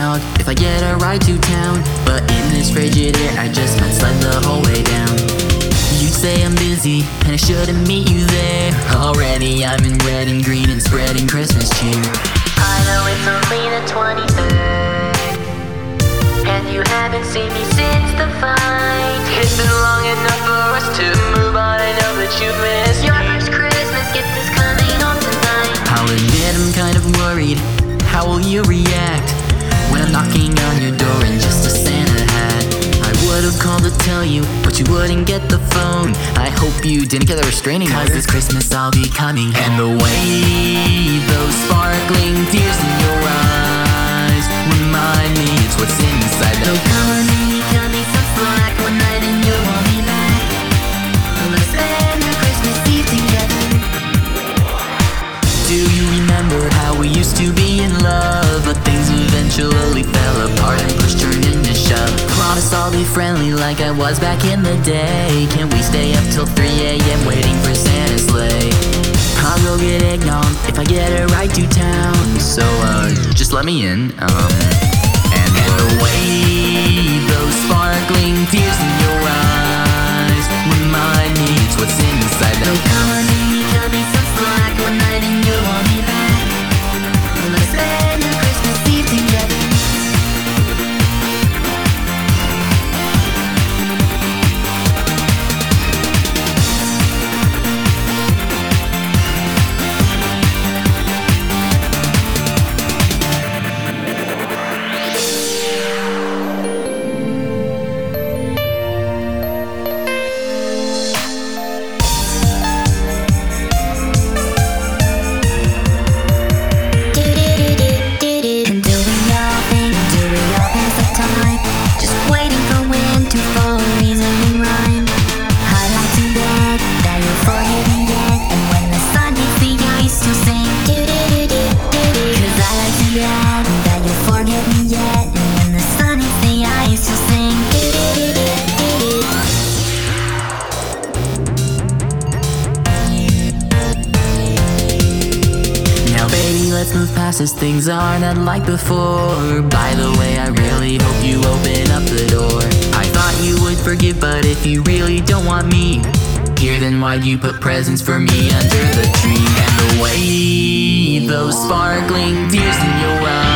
eggnog if I get a ride to town. But in this frigid air, I just might sled the whole way down. You'd say I'm busy, and I shouldn't meet you there. Already I'm in red and green and spreading Christmas cheer. I know it's only the 23rd, and you haven't seen me since the fight. It's been long enough for us to move on. I know that you've missed your first Christmas gift is coming home tonight. I'll admit I'm kind of worried. How will you react when I'm knocking on your door in just a Santa hat? I would've called to tell you, but you wouldn't get the phone. I hope you didn't get a restraining order, 'cause this Christmas I'll be coming home. And the way those sparkling tears in your eyes remind me it's what's inside that. So come on and cut me some slack one night and you want me back. Let's spend a Christmas Eve together. Do you remember how we used to be in love, but things eventually fell apart and push turned into shove? Promise I'll be friendly like I was back in the day. Can we stay up till 3 a.m. waiting for Santa's sleigh? I'll go get eggnog if I get a ride to town. So just let me in. And the way those sparkling tears in your eyes remind me it's what's inside that. So come on and cut me some slack one night and you want me back. Let's spend a Christmas Eve together. Let's move past as things are not like before. By the way, I really hope you open up the door. I thought you would forgive, but if you really don't want me here, then why'd you put presents for me under the tree? And the way those sparkling tears in your eyes